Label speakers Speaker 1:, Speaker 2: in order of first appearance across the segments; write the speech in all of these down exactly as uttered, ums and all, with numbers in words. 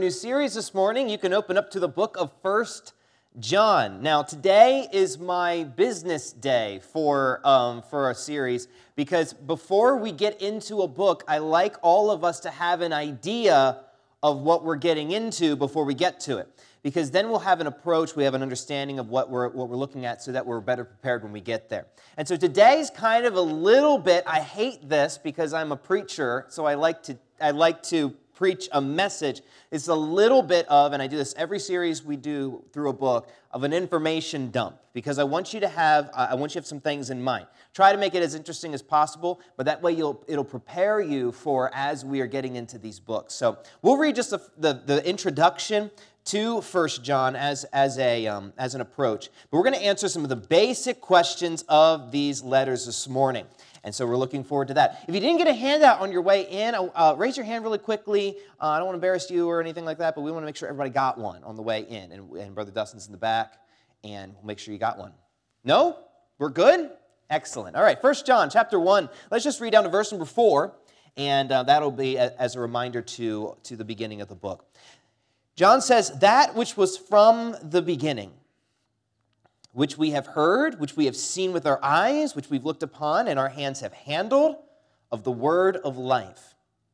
Speaker 1: new series this morning. You can open up to the book of First John. Now, today is my business day for, um, for a series, because before we get into a book, I like all of us to have an idea of what we're getting into before we get to it. Because then we'll have an approach, we have an understanding of what we're, what we're looking at so that we're better prepared when we get there. And so today's kind of a little bit, I hate this because I'm a preacher, so I like to I like to preach a message. It's a little bit of, and I do this every series we do through a book, of an information dump. Because I want you to have, I want you to have some things in mind. Try to make it as interesting as possible, but that way you'll it'll prepare you for as we are getting into these books. So we'll read just the, the, the introduction to First John as, as, a, um, as an approach. But we're going to answer some of the basic questions of these letters this morning. And so we're looking forward to that. If you didn't get a handout on your way in, uh, raise your hand really quickly. Uh, I don't want to embarrass you or anything like that, but we want to make sure everybody got one on the way in. And, and Brother Dustin's in the back, and we'll make sure you got one. No? We're good? Excellent. All right, First John chapter one. Let's just read down to verse number four, and uh, that'll be a, as a reminder to, to the beginning of the book. John says, "That which was from the beginning, which we have heard, which we have seen with our eyes, which we've looked upon, and our hands have handled, of the word of life.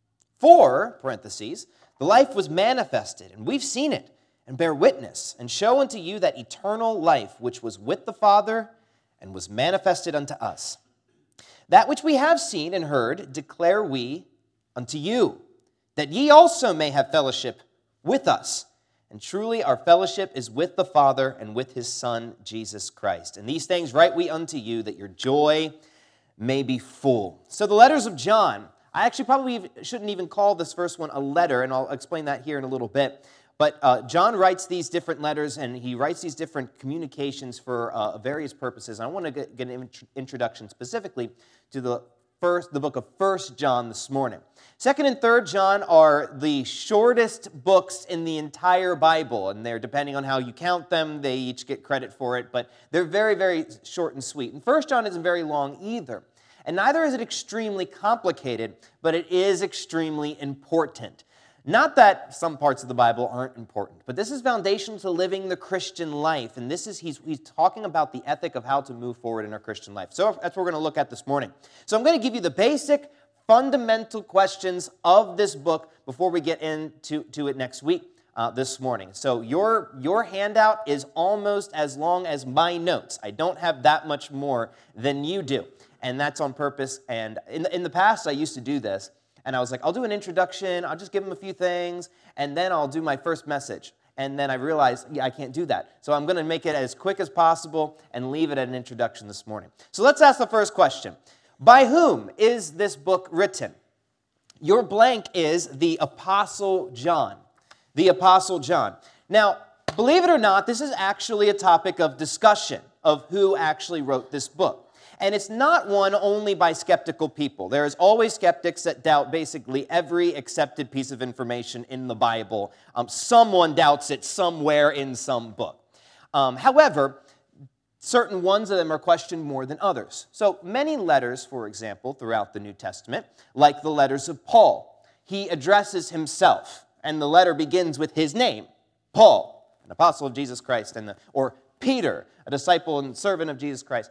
Speaker 1: For," parentheses, "the life was manifested, and we've seen it, and bear witness, and show unto you that eternal life, which was with the Father, and was manifested unto us. That which we have seen and heard declare we unto you, that ye also may have fellowship with us. And truly our fellowship is with the Father and with his Son, Jesus Christ. And these things write we unto you, that your joy may be full." So the letters of John, I actually probably shouldn't even call this first one a letter, and I'll explain that here in a little bit. But uh, John writes these different letters, and he writes these different communications for uh, various purposes. And I want to get, get an introduction specifically to the First, the book of First John this morning. Second and Third John are the shortest books in the entire Bible, and they're, depending on how you count them, they each get credit for it, but they're very, very short and sweet. And First John isn't very long either. And neither is it extremely complicated, but it is extremely important. Not that some parts of the Bible aren't important, but this is foundational to living the Christian life. And this is, he's, he's talking about the ethic of how to move forward in our Christian life. So that's what we're going to look at this morning. So I'm going to give you the basic, fundamental questions of this book before we get into to it next week, uh, this morning. So your, your handout is almost as long as my notes. I don't have that much more than you do. And that's on purpose. And in, in the past, I used to do this. And I was like, I'll do an introduction, I'll just give them a few things, and then I'll do my first message. And then I realized, yeah, I can't do that. So I'm going to make it as quick as possible and leave it at an introduction this morning. So let's ask the first question. By whom is this book written? Your blank is the Apostle John. The Apostle John. Now, believe it or not, this is actually a topic of discussion of who actually wrote this book. And it's not one only by skeptical people. There is always skeptics that doubt basically every accepted piece of information in the Bible. Um, someone doubts it somewhere in some book. Um, however, certain ones of them are questioned more than others. So many letters, for example, throughout the New Testament, like the letters of Paul, he addresses himself, and the letter begins with his name, Paul, an apostle of Jesus Christ, and the, or Peter, a disciple and servant of Jesus Christ.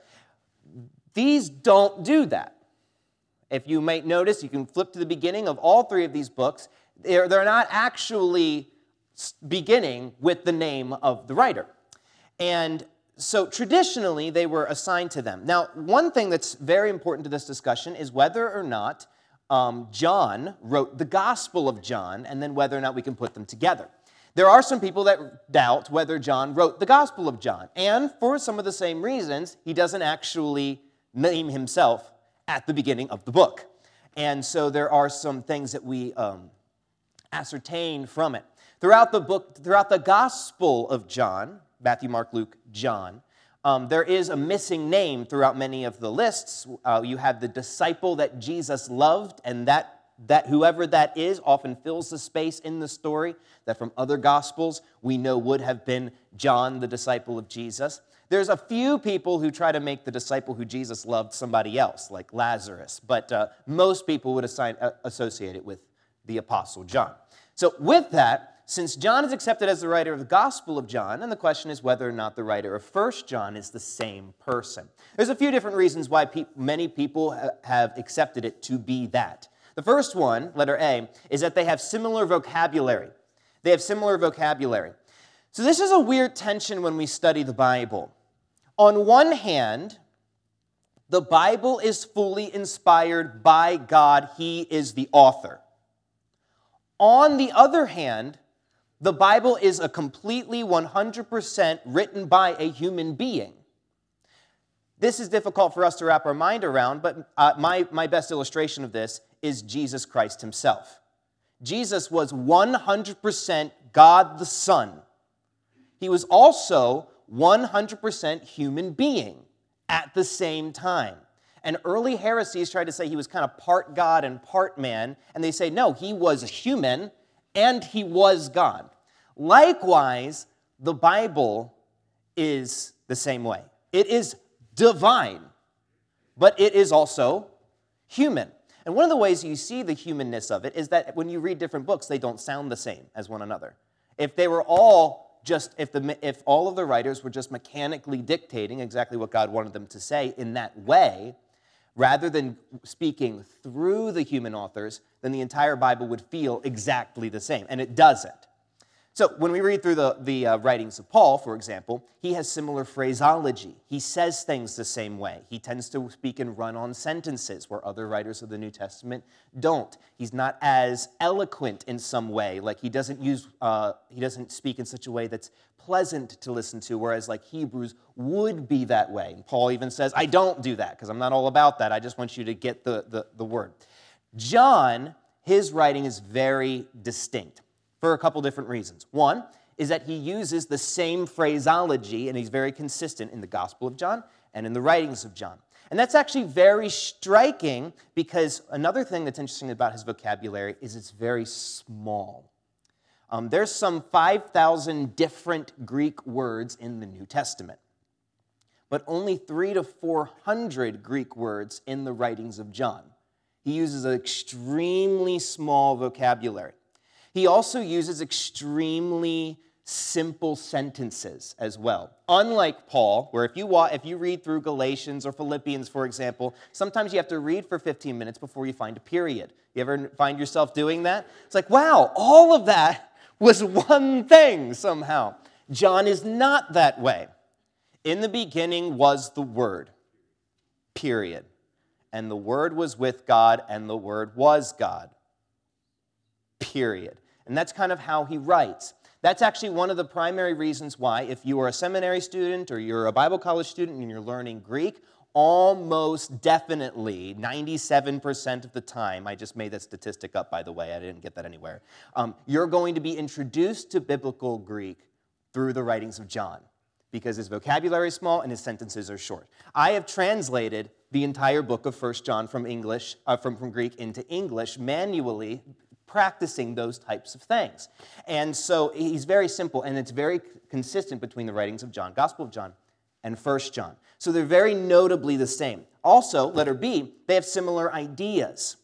Speaker 1: These don't do that. If you might notice, you can flip to the beginning of all three of these books. They're, they're not actually beginning with the name of the writer. And so traditionally, they were assigned to them. Now, one thing that's very important to this discussion is whether or not um, John wrote the Gospel of John, and then whether or not we can put them together. There are some people that doubt whether John wrote the Gospel of John. And for some of the same reasons, he doesn't actually name himself at the beginning of the book. And so there are some things that we um, ascertain from it. Throughout the book, throughout the Gospel of John, Matthew, Mark, Luke, John, um, there is a missing name throughout many of the lists. Uh, you have the disciple that Jesus loved, and that, that whoever that is often fills the space in the story that from other Gospels we know would have been John, the disciple of Jesus. There's a few people who try to make the disciple who Jesus loved somebody else, like Lazarus, but uh, most people would assign, uh, associate it with the Apostle John. So with that, since John is accepted as the writer of the Gospel of John, and the question is whether or not the writer of First John is the same person. There's a few different reasons why pe- many people ha- have accepted it to be that. The first one, letter A, is that they have similar vocabulary. They have similar vocabulary. So this is a weird tension when we study the Bible. On one hand, the Bible is fully inspired by God. He is the author. On the other hand, the Bible is a completely one hundred percent written by a human being. This is difficult for us to wrap our mind around, but uh, my, my best illustration of this is Jesus Christ himself. Jesus was one hundred percent God the Son. He was also one hundred percent human being at the same time. And early heresies tried to say he was kind of part God and part man, and they say, no, he was human and he was God. Likewise, the Bible is the same way. It is divine, but it is also human. And one of the ways you see the humanness of it is that when you read different books, they don't sound the same as one another. If they were all just, if the if all of the writers were just mechanically dictating exactly what God wanted them to say in that way, rather than speaking through the human authors, then the entire Bible would feel exactly the same, and it doesn't. So when we read through the, the uh, writings of Paul, for example, he has similar phraseology. He says things the same way. He tends to speak in run-on sentences where other writers of the New Testament don't. He's not as eloquent in some way, like he doesn't use, uh, he doesn't speak in such a way that's pleasant to listen to, whereas like Hebrews would be that way. And Paul even says, I don't do that because I'm not all about that. I just want you to get the, the, the word. John, his writing is very distinct for a couple different reasons. One is that he uses the same phraseology, and he's very consistent in the Gospel of John and in the writings of John. And that's actually very striking because another thing that's interesting about his vocabulary is it's very small. Um, there's some five thousand different Greek words in the New Testament, but only three to four hundred Greek words in the writings of John. He uses an extremely small vocabulary. He also uses extremely simple sentences as well. Unlike Paul, where if you wa- if you read through Galatians or Philippians, for example, sometimes you have to read for fifteen minutes before you find a period. You ever find yourself doing that? It's like, wow, all of that was one thing somehow. John is not that way. In the beginning was the Word, period. And the Word was with God, and the Word was God, period. And that's kind of how he writes. That's actually one of the primary reasons why, if you are a seminary student or you're a Bible college student and you're learning Greek, almost definitely, ninety-seven percent of the time, I just made that statistic up, by the way, I didn't get that anywhere, um, you're going to be introduced to biblical Greek through the writings of John, because his vocabulary is small and his sentences are short. I have translated the entire book of First John from English, uh, from, from Greek into English manually, practicing those types of things. And so he's very simple, and it's very consistent between the writings of John, Gospel of John, and First John. So they're very notably the same. Also, letter B, they have similar ideas.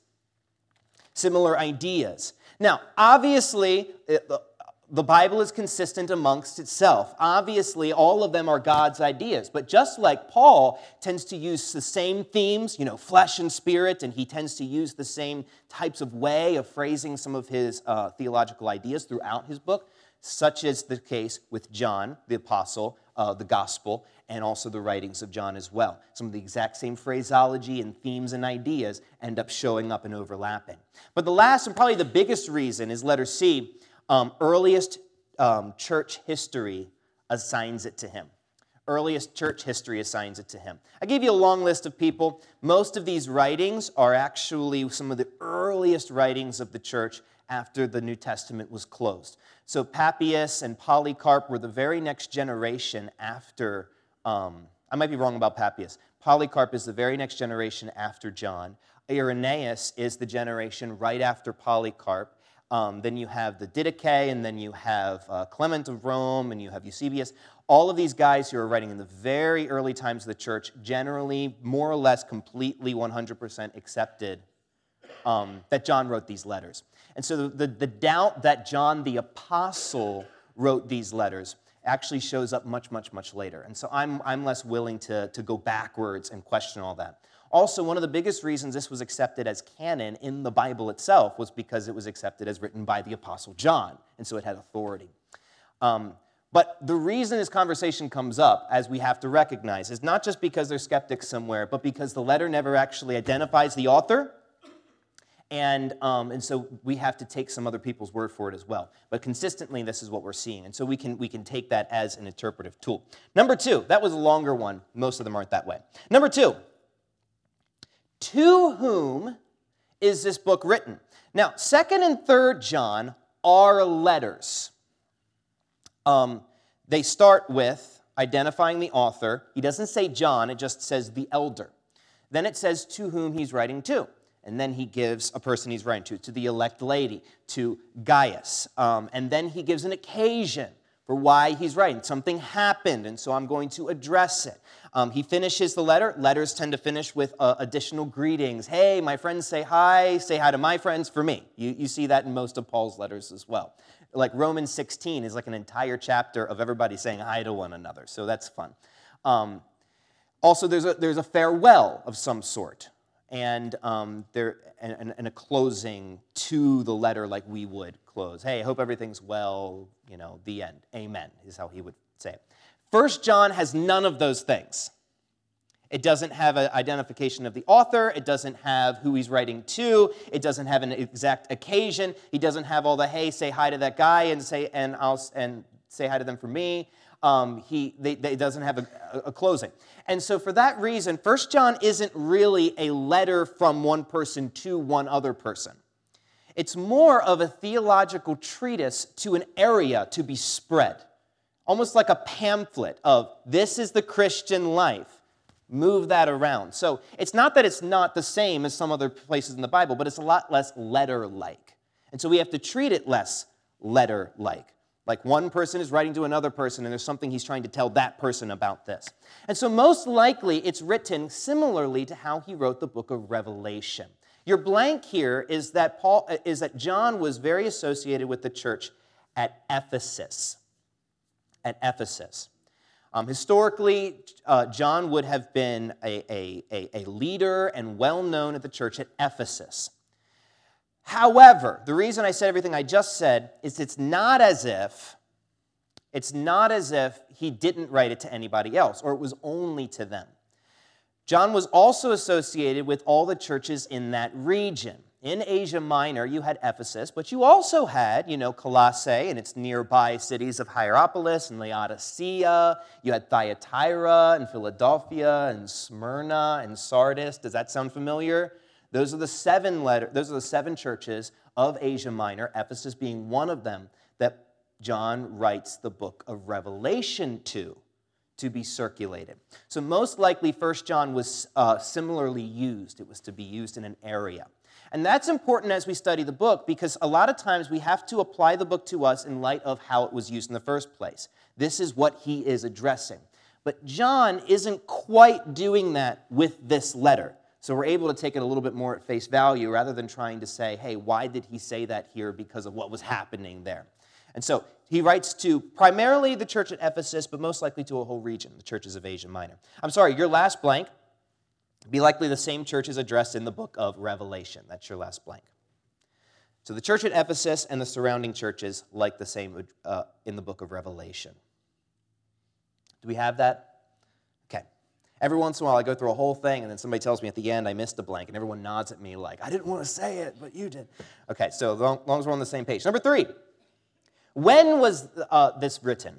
Speaker 1: Similar ideas. Now, obviously, the Bible is consistent amongst itself. Obviously, all of them are God's ideas. But just like Paul tends to use the same themes, you know, flesh and spirit, and he tends to use the same types of way of phrasing some of his uh, theological ideas throughout his book, such is the case with John, the apostle, uh, the gospel, and also the writings of John as well. Some of the exact same phraseology and themes and ideas end up showing up and overlapping. But the last and probably the biggest reason is letter C. Um, earliest um, church history assigns it to him. Earliest church history assigns it to him. I gave you a long list of people. Most of these writings are actually some of the earliest writings of the church after the New Testament was closed. So Papias and Polycarp were the very next generation after, um, I might be wrong about Papias. Polycarp is the very next generation after John. Irenaeus is the generation right after Polycarp. Um, then you have the Didache, and then you have uh, Clement of Rome, and you have Eusebius. All of these guys who are writing in the very early times of the church generally, more or less completely one hundred percent accepted um, that John wrote these letters. And so the, the, the doubt that John the Apostle wrote these letters actually shows up much, much, much later. And so I'm, I'm less willing to, to go backwards and question all that. Also, one of the biggest reasons this was accepted as canon in the Bible itself was because it was accepted as written by the Apostle John, and so it had authority. Um, but the reason this conversation comes up, as we have to recognize, is not just because there's skeptics somewhere, but because the letter never actually identifies the author, and, um, and so we have to take some other people's word for it as well. But consistently, this is what we're seeing, and so we can, we can take that as an interpretive tool. Number two, that was a longer one. Most of them aren't that way. Number two, to whom is this book written? Now, second and third John are letters. Um, they start with identifying the author. He doesn't say John, it just says the elder. Then it says to whom he's writing to. And then he gives a person he's writing to, to the elect lady, to Gaius. Um, and then he gives an occasion for why he's writing. Something happened, and so I'm going to address it. Um, he finishes the letter. Letters tend to finish with uh, additional greetings. Hey, my friends say hi. Say hi to my friends for me. You, you see that in most of Paul's letters as well. Like Romans sixteen is like an entire chapter of everybody saying hi to one another, so that's fun. Um, also, there's a, there's a farewell of some sort, and um, there and, and a closing to the letter like we would close. Hey, I hope everything's well, you know, the end. Amen is how he would say it. First John has none of those things. It doesn't have an identification of the author. It doesn't have who he's writing to. It doesn't have an exact occasion. He doesn't have all the, hey, say hi to that guy and say and I'll and say hi to them for me. Um, he they, they doesn't have a, a closing. And so for that reason, First John isn't really a letter from one person to one other person. It's more of a theological treatise to an area to be spread. Almost like a pamphlet of, this is the Christian life. Move that around. So it's not that it's not the same as some other places in the Bible, but it's a lot less letter-like. And so we have to treat it less letter-like. Like one person is writing to another person, and there's something he's trying to tell that person about this. And so most likely it's written similarly to how he wrote the book of Revelation. Your blank here is that Paul is that John was very associated with the church at Ephesus. At Ephesus. Um, historically, uh, John would have been a, a, a, a leader and well-known at the church at Ephesus. However, the reason I said everything I just said is it's not as if, it's not as if he didn't write it to anybody else, or it was only to them. John was also associated with all the churches in that region. In Asia Minor, you had Ephesus, but you also had, you know, Colossae and its nearby cities of Hierapolis and Laodicea. You had Thyatira and Philadelphia and Smyrna and Sardis. Does that sound familiar? Those are the seven letter, those are the seven churches of Asia Minor, Ephesus being one of them, that John writes the book of Revelation to, to be circulated. So most likely, First John was uh, similarly used. It was to be used in an area. And that's important as we study the book, because a lot of times we have to apply the book to us in light of how it was used in the first place. This is what he is addressing. But John isn't quite doing that with this letter. So we're able to take it a little bit more at face value rather than trying to say, hey, why did he say that here because of what was happening there? And so he writes to primarily the church at Ephesus, but most likely to a whole region, the churches of Asia Minor. I'm sorry, your last blank be likely the same churches addressed in the book of Revelation. That's your last blank. So the church at Ephesus and the surrounding churches like the same uh, in the book of Revelation. Do we have that? Okay. Every once in a while I go through a whole thing and then somebody tells me at the end I missed a blank and everyone nods at me like, I didn't want to say it, but you did. Okay, so as long, long as we're on the same page. Number three, when was uh, this written?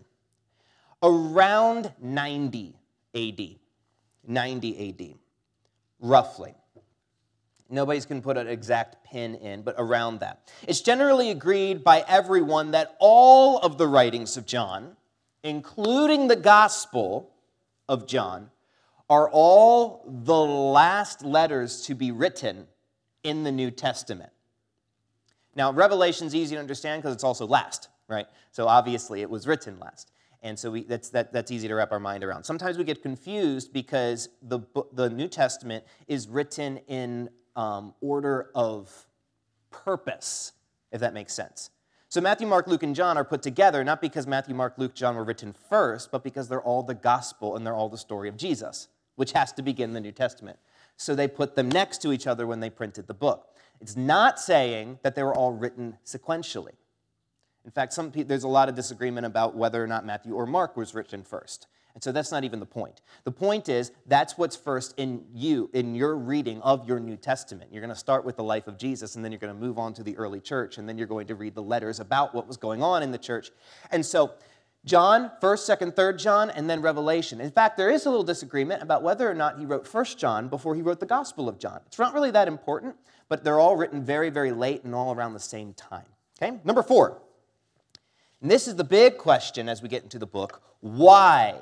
Speaker 1: Around ninety A D. ninety A D. Roughly. Nobody's going to put an exact pin in, but around that. It's generally agreed by everyone that all of the writings of John, including the Gospel of John, are all the last letters to be written in the New Testament. Now, Revelation's easy to understand because it's also last, right? So obviously it was written last. And so we, that's, that, that's easy to wrap our mind around. Sometimes we get confused because the, the New Testament is written in um, order of purpose if that makes sense. So Matthew, Mark, Luke, and John are put together not because Matthew, Mark, Luke, John were written first, but because they're all the gospel and they're all the story of Jesus, which has to begin the New Testament. So they put them next to each other when they printed the book. It's not saying that they were all written sequentially. In fact, some pe- there's a lot of disagreement about whether or not Matthew or Mark was written first. And so that's not even the point. The point is, that's what's first in you, in your reading of your New Testament. You're going to start with the life of Jesus, and then you're going to move on to the early church, and then you're going to read the letters about what was going on in the church. And so John, first, second, third John, and then Revelation. In fact, there is a little disagreement about whether or not he wrote First John before he wrote the Gospel of John. It's not really that important, but they're all written very, very late and all around the same time. Okay? Number four. And this is the big question as we get into the book. Why?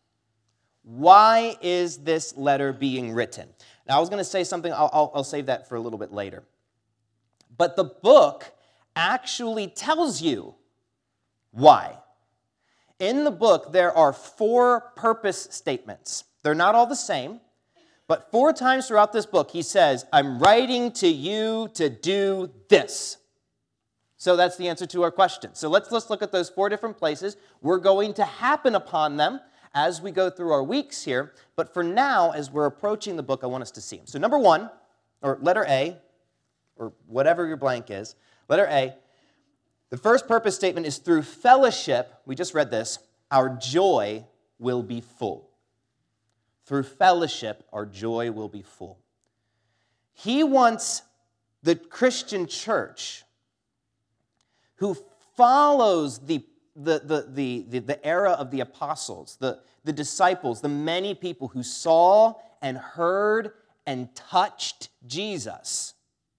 Speaker 1: Why is this letter being written? Now, I was going to say something, I'll, I'll, I'll save that for a little bit later. But the book actually tells you why. In the book, there are four purpose statements. They're not all the same, but four times throughout this book, he says, I'm writing to you to do this. So that's the answer to our question. So let's, let's look at those four different places. We're going to happen upon them as we go through our weeks here. But for now, as we're approaching the book, I want us to see them. So number one, or letter A, or whatever your blank is, letter A, the first purpose statement is through fellowship, we just read this, our joy will be full. Through fellowship, our joy will be full. He wants the Christian church who follows the The, the, the, the, the era of the apostles, the, the disciples, the many people who saw and heard and touched Jesus.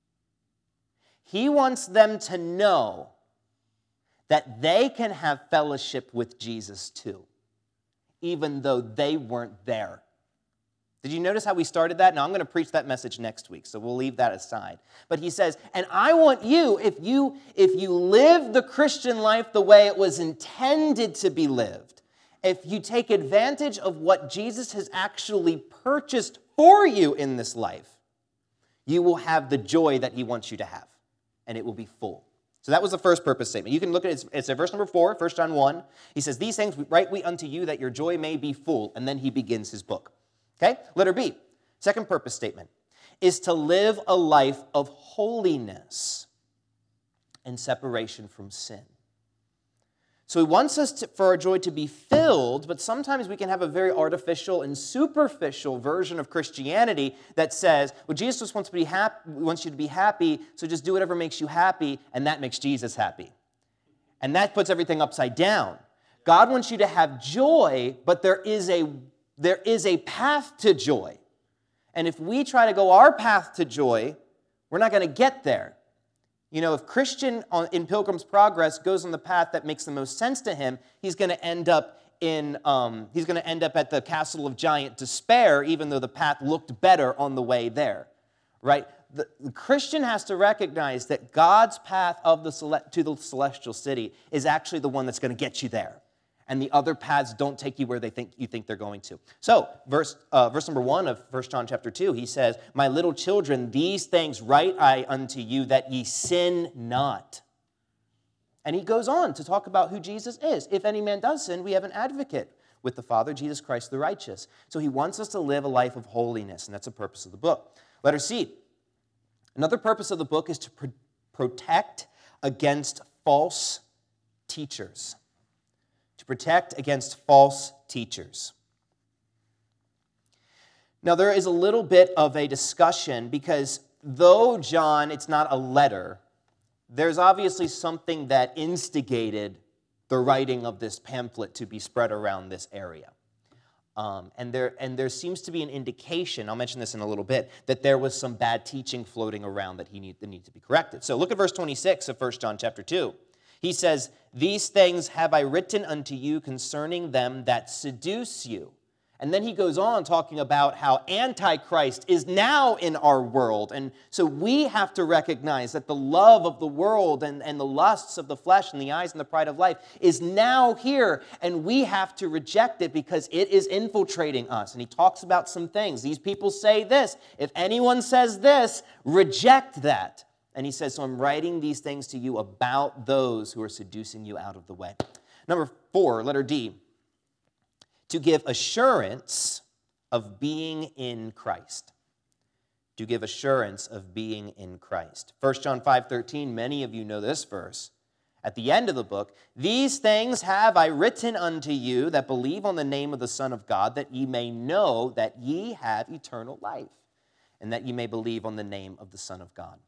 Speaker 1: He wants them to know that they can have fellowship with Jesus too, even though they weren't there. Did you notice how we started that? Now, I'm going to preach that message next week, so we'll leave that aside. But he says, and I want you, if you, if you live the Christian life the way it was intended to be lived, if you take advantage of what Jesus has actually purchased for you in this life, you will have the joy that he wants you to have, and it will be full. So that was the first purpose statement. You can look at it, it's verse number four, First John one. He says, these things write we unto you that your joy may be full, and then he begins his book. Okay, letter B, second purpose statement, is to live a life of holiness and separation from sin. So he wants us to, for our joy to be filled, but sometimes we can have a very artificial and superficial version of Christianity that says, well, Jesus just wants, to be happy, wants you to be happy, so just do whatever makes you happy, and that makes Jesus happy. And that puts everything upside down. God wants you to have joy, but there is a There is a path to joy. And if we try to go our path to joy, we're not going to get there. You know, if Christian in Pilgrim's Progress goes on the path that makes the most sense to him, he's going to end up in um, he's going to end up at the castle of giant despair, even though the path looked better on the way there. Right? The, the Christian has to recognize that God's path of the cele- to the celestial city is actually the one that's going to get you there. And the other paths don't take you where they think you think they're going to. So, verse uh, verse number one of First John chapter two, he says, my little children, these things write I unto you, that ye sin not. And he goes on to talk about who Jesus is. If any man does sin, we have an advocate with the Father, Jesus Christ the righteous. So he wants us to live a life of holiness, and that's the purpose of the book. Letter C. Another purpose of the book is to pro- protect against false teachers. To protect against false teachers. Now, there is a little bit of a discussion because though John, it's not a letter, there's obviously something that instigated the writing of this pamphlet to be spread around this area. Um, and there and there seems to be an indication, I'll mention this in a little bit, that there was some bad teaching floating around that he need, that needs to be corrected. So look at verse twenty-six of First John chapter two. He says, these things have I written unto you concerning them that seduce you. And then he goes on talking about how Antichrist is now in our world. And so we have to recognize that the love of the world and, and the lusts of the flesh and the eyes and the pride of life is now here. And we have to reject it because it is infiltrating us. And he talks about some things. These people say this. If anyone says this, reject that. And he says, so I'm writing these things to you about those who are seducing you out of the way. Number four, letter D, to give assurance of being in Christ. To give assurance of being in Christ. First John five thirteen, many of you know this verse. At the end of the book, these things have I written unto you that believe on the name of the Son of God, that ye may know that ye have eternal life, and that ye may believe on the name of the Son of God.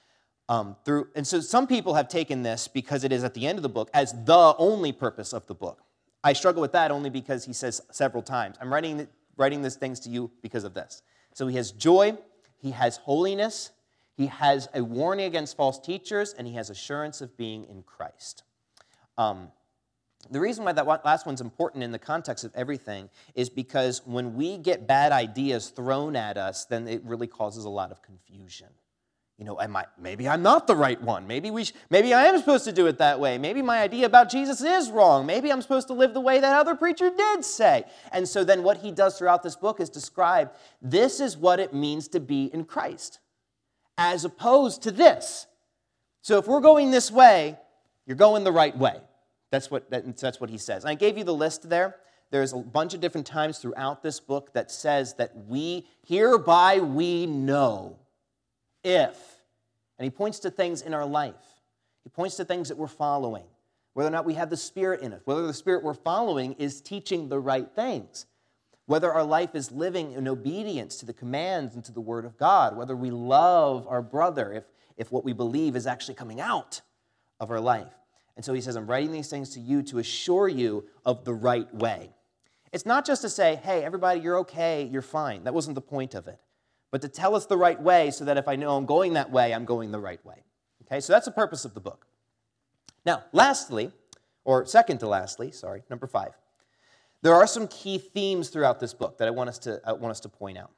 Speaker 1: Um, through, and so some people have taken this, because it is at the end of the book, as the only purpose of the book. I struggle with that only because he says several times, I'm writing, writing these things to you because of this. So he has joy, he has holiness, he has a warning against false teachers, and he has assurance of being in Christ. Um, the reason why that last one's important in the context of everything is because when we get bad ideas thrown at us, then it really causes a lot of confusion. You know, am I, maybe I'm not the right one. Maybe we, sh- maybe I am supposed to do it that way. Maybe my idea about Jesus is wrong. Maybe I'm supposed to live the way that other preacher did say. And so then what he does throughout this book is describe, this is what it means to be in Christ, as opposed to this. So if we're going this way, you're going the right way. That's what, that, that's what he says. And I gave you the list there. There's a bunch of different times throughout this book that says that we, hereby we know if. And he points to things in our life. He points to things that we're following, whether or not we have the Spirit in us, whether the Spirit we're following is teaching the right things, whether our life is living in obedience to the commands and to the Word of God, whether we love our brother, if, if what we believe is actually coming out of our life. And so he says, I'm writing these things to you to assure you of the right way. It's not just to say, hey, everybody, you're okay, you're fine. That wasn't the point of it. But to tell us the right way so that if I know I'm going that way, I'm going the right way. Okay, so that's the purpose of the book. Now, lastly, or second to lastly, sorry, number five. There are some key themes throughout this book that I want us to, I want us to point out.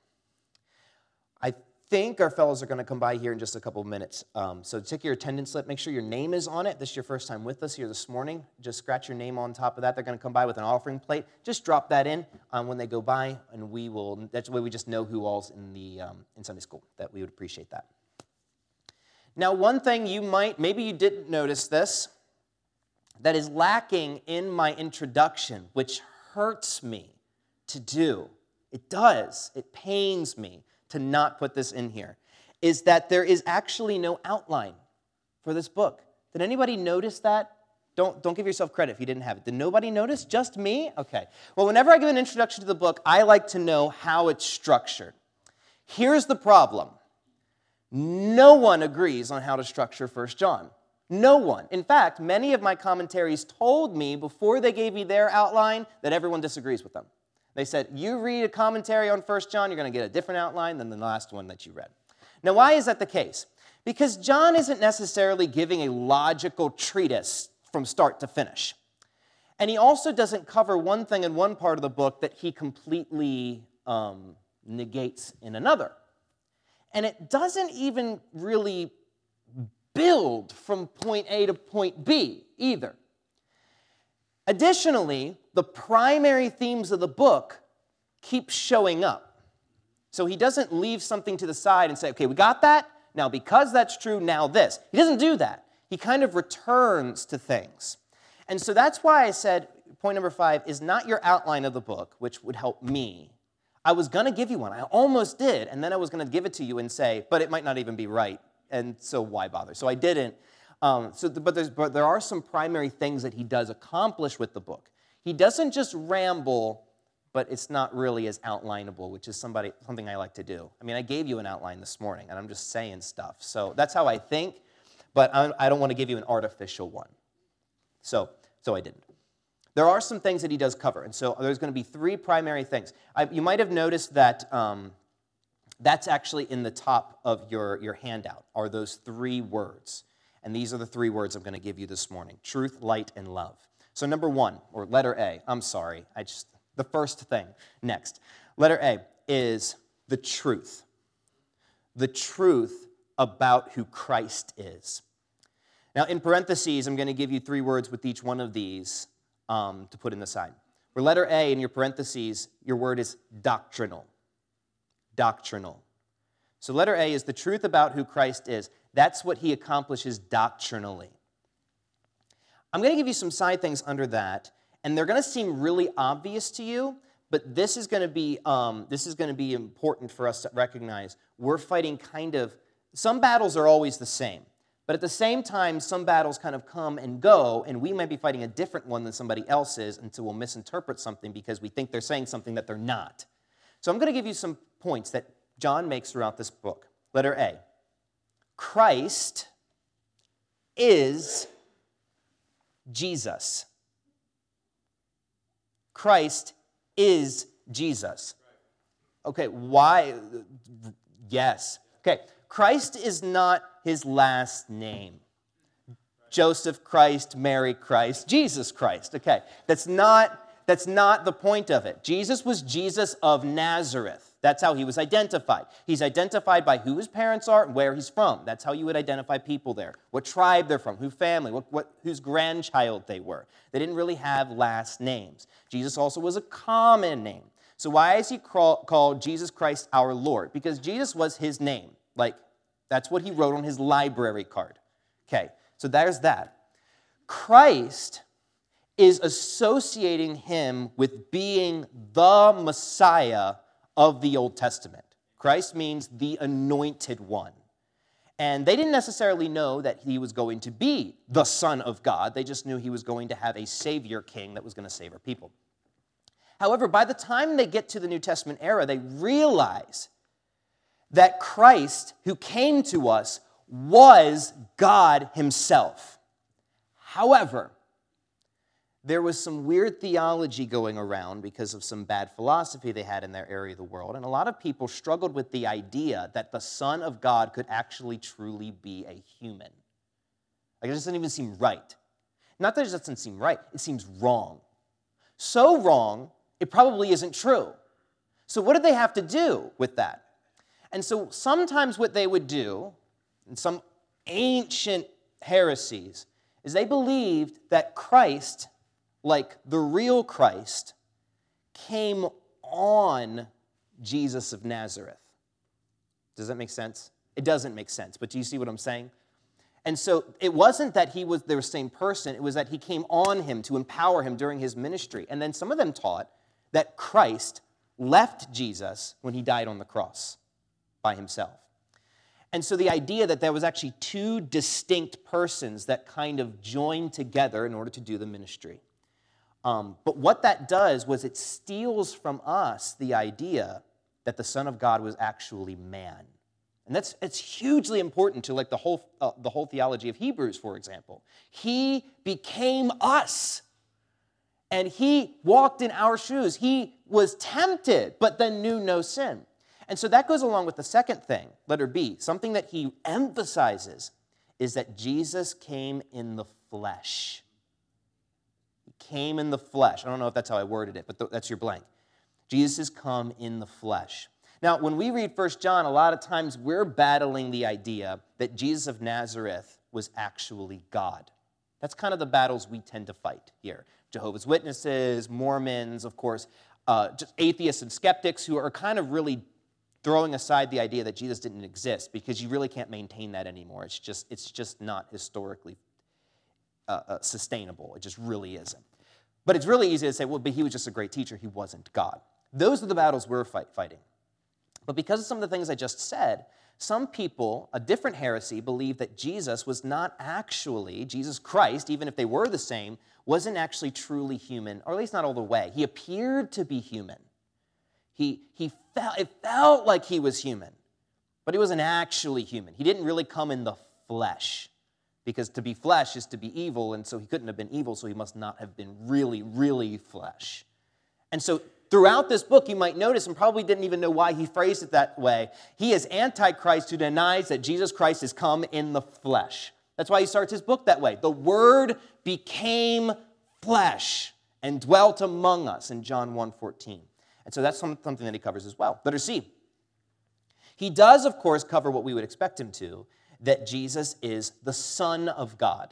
Speaker 1: I think our fellows are going to come by here in just a couple of minutes. Um, so take your attendance slip. Make sure your name is on it. This is your first time with us here this morning. Just scratch your name on top of that. They're going to come by with an offering plate. Just drop that in um, when they go by, and we will. That's the way we just know who all's in the um, in Sunday school. That we would appreciate that. Now, one thing you might, maybe you didn't notice this, that is lacking in my introduction, which hurts me to do. It does. It pains me to not put this in here, is that there is actually no outline for this book. Did anybody notice that? Don't, don't give yourself credit if you didn't have it. Did nobody notice? Just me? Okay. Well, whenever I give an introduction to the book, I like to know how it's structured. Here's the problem. No one agrees on how to structure First John. No one. In fact, many of my commentaries told me before they gave me their outline that everyone disagrees with them. They said, you read a commentary on First John, you're going to get a different outline than the last one that you read. Now, why is that the case? Because John isn't necessarily giving a logical treatise from start to finish. And he also doesn't cover one thing in one part of the book that he completely um, negates in another. And it doesn't even really build from point A to point B either. Additionally, the primary themes of the book keep showing up. So he doesn't leave something to the side and say, okay, we got that. Now, because that's true, now this. He doesn't do that. He kind of returns to things. And so that's why I said point number five is not your outline of the book, which would help me. I was going to give you one. I almost did. And then I was going to give it to you and say, but it might not even be right. And so why bother? So I didn't. Um, so, but, there's, but there are some primary things that he does accomplish with the book. He doesn't just ramble, but it's not really as outlineable, which is somebody, something I like to do. I mean, I gave you an outline this morning, and I'm just saying stuff. So that's how I think, but I, I don't want to give you an artificial one. So, so I didn't. There are some things that he does cover, and so there's going to be three primary things. I, you might have noticed that um, that's actually in the top of your, your handout, are those three words. And these are the three words I'm going to give you this morning: truth, light, and love. So number one, or letter A, I'm sorry, I just, the first thing, next. Letter A is the truth. The truth about who Christ is. Now, in parentheses, I'm going to give you three words with each one of these um, to put in the side. For letter A, in your parentheses, your word is doctrinal. Doctrinal. So letter A is the truth about who Christ is. That's what he accomplishes doctrinally. I'm going to give you some side things under that, and they're going to seem really obvious to you, but this is going to be um, this is going to be important for us to recognize. We're fighting kind of, some battles are always the same, but at the same time, some battles kind of come and go, and we might be fighting a different one than somebody else is, and so we'll misinterpret something because we think they're saying something that they're not. So I'm going to give you some points that John makes throughout this book. Letter A, Christ is Jesus. Christ is Jesus. Okay, why? Yes. Okay, Christ is not his last name. Joseph Christ, Mary Christ, Jesus Christ. Okay, that's not, that's not the point of it. Jesus was Jesus of Nazareth. That's how he was identified. He's identified by who his parents are and where he's from. That's how you would identify people there. What tribe they're from, who family, what, what, whose grandchild they were. They didn't really have last names. Jesus also was a common name. So why is he call, called Jesus Christ our Lord? Because Jesus was his name. Like, that's what he wrote on his library card. Okay, so there's that. Christ is associating him with being the Messiah of the Old Testament. Christ means the anointed one. And they didn't necessarily know that he was going to be the Son of God. They just knew he was going to have a Savior King that was going to save our people. However, by the time they get to the New Testament era, they realize that Christ, who came to us, was God himself. However, there was some weird theology going around because of some bad philosophy they had in their area of the world, and a lot of people struggled with the idea that the Son of God could actually truly be a human. Like, it doesn't even seem right. Not that it doesn't seem right, it seems wrong. So wrong, it probably isn't true. So what did they have to do with that? And so sometimes what they would do, in some ancient heresies, is they believed that Christ, like the real Christ, came on Jesus of Nazareth. Does that make sense? It doesn't make sense, but do you see what I'm saying? And so it wasn't that he was the same person, it was that he came on him to empower him during his ministry. And then some of them taught that Christ left Jesus when he died on the cross by himself. And so the idea that there was actually two distinct persons that kind of joined together in order to do the ministry. Um, but what that does was it steals from us the idea that the Son of God was actually man. And that's it's hugely important to like the whole uh, the whole theology of Hebrews, for example. He became us, and he walked in our shoes. He was tempted, but then knew no sin. And so that goes along with the second thing, letter B. Something that he emphasizes is that Jesus came in the flesh. He came in the flesh. I don't know if that's how I worded it, but th- that's your blank. Jesus has come in the flesh. Now, when we read First John, a lot of times we're battling the idea that Jesus of Nazareth was actually God. That's kind of the battles we tend to fight here. Jehovah's Witnesses, Mormons, of course, uh, just atheists and skeptics who are kind of really throwing aside the idea that Jesus didn't exist because you really can't maintain that anymore. It's just, it's just not historically uh, uh, sustainable. It just really isn't. But it's really easy to say, well, but he was just a great teacher. He wasn't God. Those are the battles we're fight, fighting. But because of some of the things I just said, some people, a different heresy, believe that Jesus was not actually, Jesus Christ, even if they were the same, wasn't actually truly human, or at least not all the way. He appeared to be human. He, he felt, it felt like he was human, but he wasn't actually human. He didn't really come in the flesh, because to be flesh is to be evil, and so he couldn't have been evil, so he must not have been really, really flesh. And so throughout this book, you might notice, and probably didn't even know why he phrased it that way, he is Antichrist who denies that Jesus Christ has come in the flesh. That's why he starts his book that way. The Word became flesh and dwelt among us in John one fourteen. And so that's something that he covers as well. Letter C. He does, of course, cover what we would expect him to, that Jesus is the Son of God.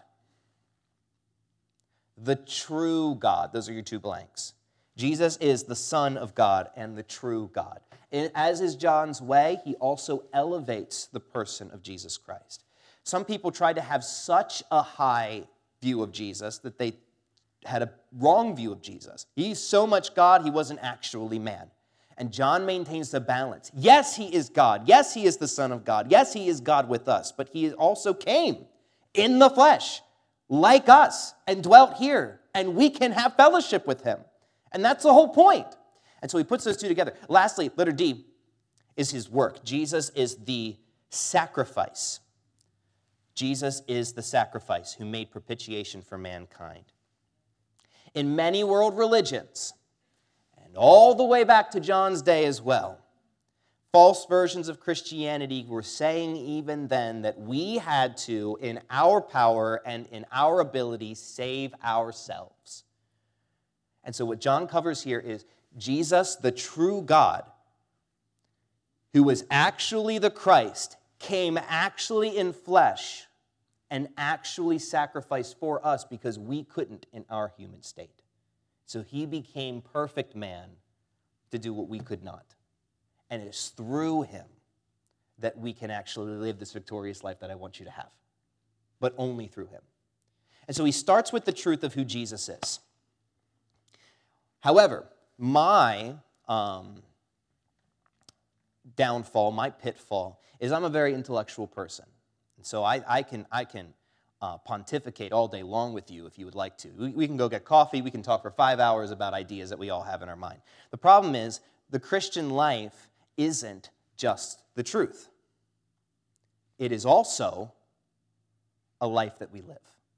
Speaker 1: The true God. Those are your two blanks. Jesus is the Son of God and the true God. And as is John's way, he also elevates the person of Jesus Christ. Some people tried to have such a high view of Jesus that they had a wrong view of Jesus. He's so much God, he wasn't actually man. And John maintains the balance. Yes, he is God. Yes, he is the Son of God. Yes, he is God with us. But he also came in the flesh, like us, and dwelt here. And we can have fellowship with him. And that's the whole point. And so he puts those two together. Lastly, letter D is his work. Jesus is the sacrifice. Jesus is the sacrifice who made propitiation for mankind. In many world religions, and all the way back to John's day as well, false versions of Christianity were saying even then that we had to, in our power and in our ability, save ourselves. And so what John covers here is Jesus, the true God, who was actually the Christ, came actually in flesh and actually sacrificed for us because we couldn't in our human state. So he became perfect man to do what we could not. And it is through him that we can actually live this victorious life that I want you to have. But only through him. And so he starts with the truth of who Jesus is. However, my um, downfall, my pitfall, is I'm a very intellectual person. And so I, I can, I can uh, pontificate all day long with you if you would like to. We, we can go get coffee. We can talk for five hours about ideas that we all have in our mind. The problem is the Christian life isn't just the truth. It is also a life that we live.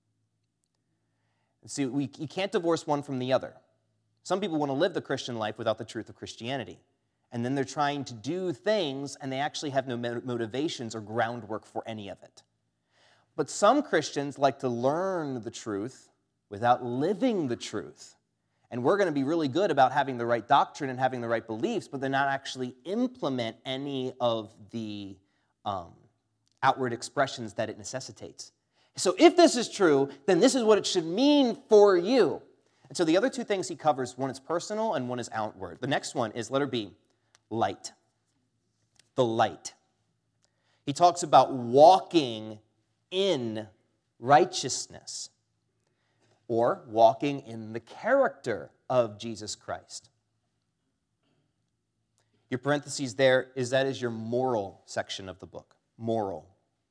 Speaker 1: And see, we, you can't divorce one from the other. Some people want to live the Christian life without the truth of Christianity. And then they're trying to do things, and they actually have no motivations or groundwork for any of it. But some Christians like to learn the truth without living the truth. And we're going to be really good about having the right doctrine and having the right beliefs, but they're not actually implement any of the um, outward expressions that it necessitates. So if this is true, then this is what it should mean for you. And so the other two things he covers, one is personal and one is outward. The next one is letter B, light. The light. He talks about walking in righteousness or walking in the character of Jesus Christ. Your parentheses there is that is your moral section of the book. Moral.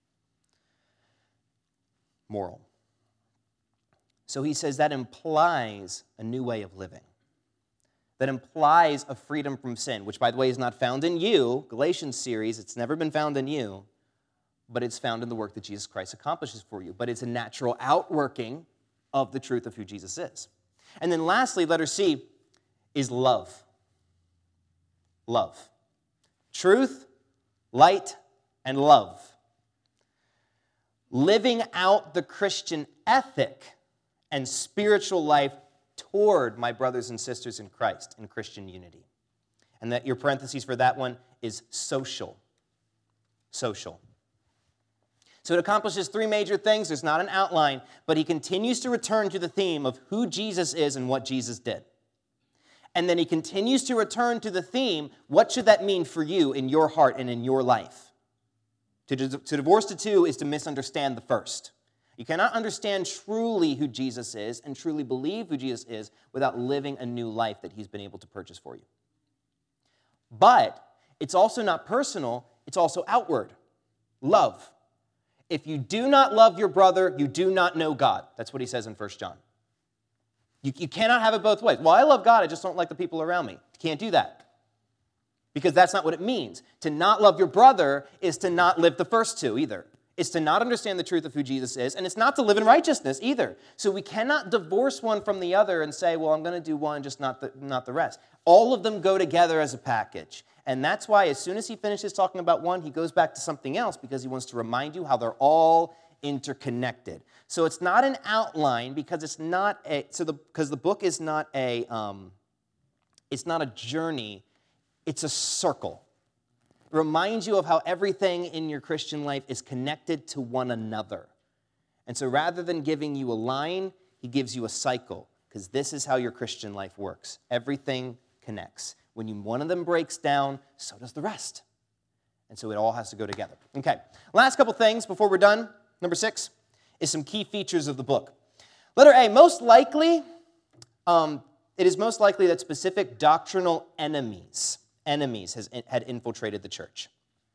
Speaker 1: Moral. So he says that implies a new way of living. That implies a freedom from sin, which, by the way, is not found in you. Galatians series, it's never been found in you, but it's found in the work that Jesus Christ accomplishes for you. But it's a natural outworking of the truth of who Jesus is. And then lastly, letter C is love. Love. Truth, light, and love. Living out the Christian ethic and spiritual life toward my brothers and sisters in Christ in Christian unity. And that your parentheses for that one is social. Social. So it accomplishes three major things. There's not an outline, but he continues to return to the theme of who Jesus is and what Jesus did. And then he continues to return to the theme, what should that mean for you in your heart and in your life? To, to divorce the two is to misunderstand the first. You cannot understand truly who Jesus is and truly believe who Jesus is without living a new life that he's been able to purchase for you. But it's also not personal, it's also outward. Love. If you do not love your brother, you do not know God. That's what he says in First John. You, you cannot have it both ways. Well, I love God, I just don't like the people around me. You can't do that. Because that's not what it means. To not love your brother is to not live the first two either. It's to not understand the truth of who Jesus is, and it's not to live in righteousness either. So we cannot divorce one from the other and say, well, I'm going to do one, just not the, not the rest. All of them go together as a package. And that's why as soon as he finishes talking about one, he goes back to something else because he wants to remind you how they're all interconnected. So it's not an outline because it's not a, so the, because the book is not a, um, it's not a journey, it's a circle. It reminds you of how everything in your Christian life is connected to one another. And so rather than giving you a line, he gives you a cycle, because this is how your Christian life works. Everything connects. When you, one of them breaks down, so does the rest. And so it all has to go together. Okay, last couple things before we're done. Number six is some key features of the book. Letter A, most likely, um, it is most likely that specific doctrinal enemies, enemies has, had infiltrated the church.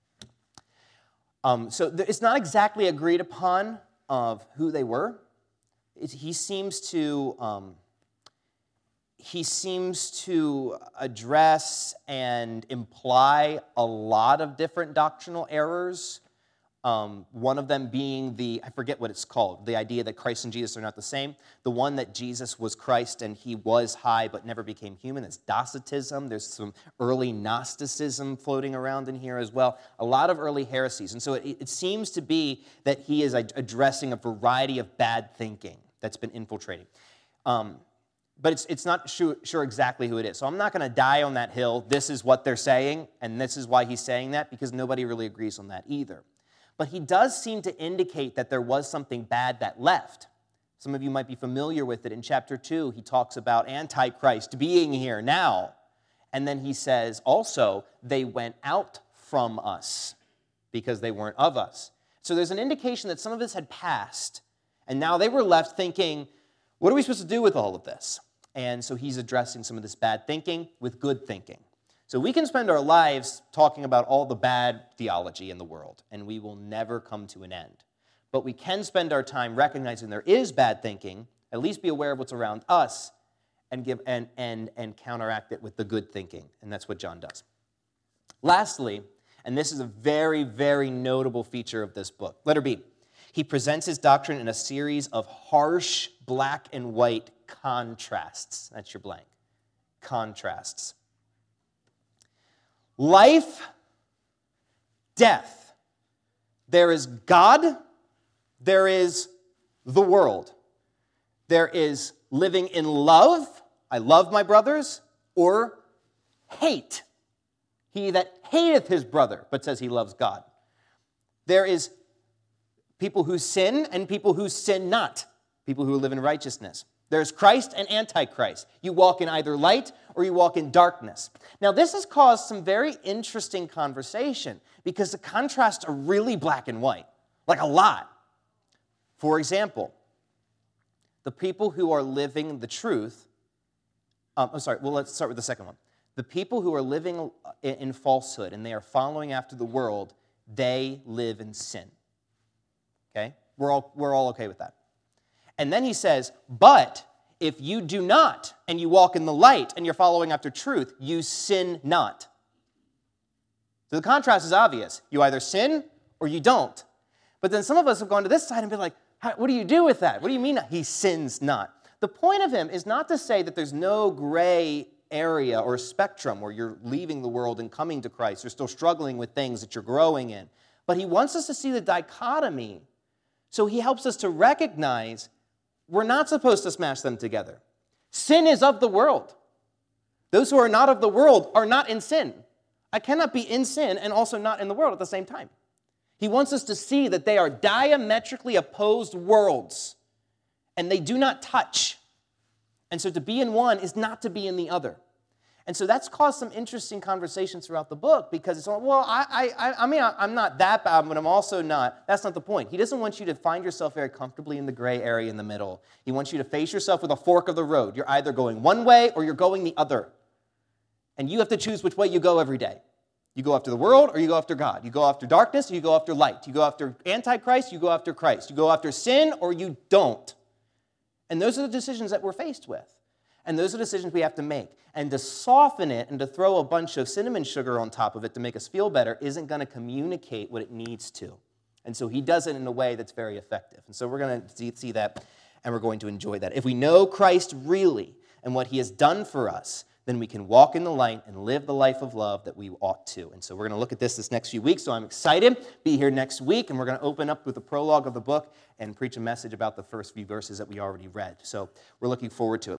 Speaker 1: Um, so it's not exactly agreed upon of who they were. It, he seems to um, he seems to address and imply a lot of different doctrinal errors. Um, one of them being the, I forget what it's called, the idea that Christ and Jesus are not the same. The one that Jesus was Christ and he was high but never became human is Docetism. There's some early Gnosticism floating around in here as well. A lot of early heresies. And so it, it seems to be that he is addressing a variety of bad thinking that's been infiltrating. Um, but it's, it's not sure, sure exactly who it is. So I'm not going to die on that hill. This is what they're saying, and this is why he's saying that, because nobody really agrees on that either. But he does seem to indicate that there was something bad that left. Some of you might be familiar with it. In chapter two, he talks about Antichrist being here now. And then he says also, they went out from us because they weren't of us. So there's an indication that some of this had passed, and now they were left thinking, what are we supposed to do with all of this? And so he's addressing some of this bad thinking with good thinking. So we can spend our lives talking about all the bad theology in the world, and we will never come to an end. But we can spend our time recognizing there is bad thinking, at least be aware of what's around us, and give and and and counteract it with the good thinking. And that's what John does. Lastly, and this is a very, very notable feature of this book, letter B, he presents his doctrine in a series of harsh black and white contrasts. That's your blank. Contrasts. Life, death. There is God, there is the world. There is living in love, I love my brothers, or hate. He that hateth his brother, but says he loves God. There is people who sin and people who sin not, people who live in righteousness. There's Christ and Antichrist. You walk in either light or you walk in darkness. Now, this has caused some very interesting conversation because the contrasts are really black and white, like a lot. For example, the people who are living the truth, um, I'm sorry, well, let's start with the second one. The people who are living in falsehood and they are following after the world, they live in sin. Okay? We're all, we're all okay with that. And then he says, but if you do not, and you walk in the light, and you're following after truth, you sin not. So the contrast is obvious. You either sin or you don't. But then some of us have gone to this side and been like, what do you do with that? What do you mean he sins not? The point of him is not to say that there's no gray area or spectrum where you're leaving the world and coming to Christ. You're still struggling with things that you're growing in. But he wants us to see the dichotomy. So he helps us to recognize we're not supposed to smash them together. Sin is of the world. Those who are not of the world are not in sin. I cannot be in sin and also not in the world at the same time. He wants us to see that they are diametrically opposed worlds, and they do not touch. And so to be in one is not to be in the other. And so that's caused some interesting conversations throughout the book because it's all, well, I, I, I mean, I'm not that bad, but I'm also not. That's not the point. He doesn't want you to find yourself very comfortably in the gray area in the middle. He wants you to face yourself with a fork of the road. You're either going one way or you're going the other. And you have to choose which way you go every day. You go after the world or you go after God. You go after darkness or you go after light. You go after Antichrist, you go after Christ. You go after sin or you don't. And those are the decisions that we're faced with. And those are decisions we have to make. And to soften it and to throw a bunch of cinnamon sugar on top of it to make us feel better isn't going to communicate what it needs to. And so he does it in a way that's very effective. And so we're going to see that, and we're going to enjoy that. If we know Christ really and what he has done for us, then we can walk in the light and live the life of love that we ought to. And so we're going to look at this this next few weeks. So I'm excited. Be here next week, and we're going to open up with the prologue of the book and preach a message about the first few verses that we already read. So we're looking forward to it.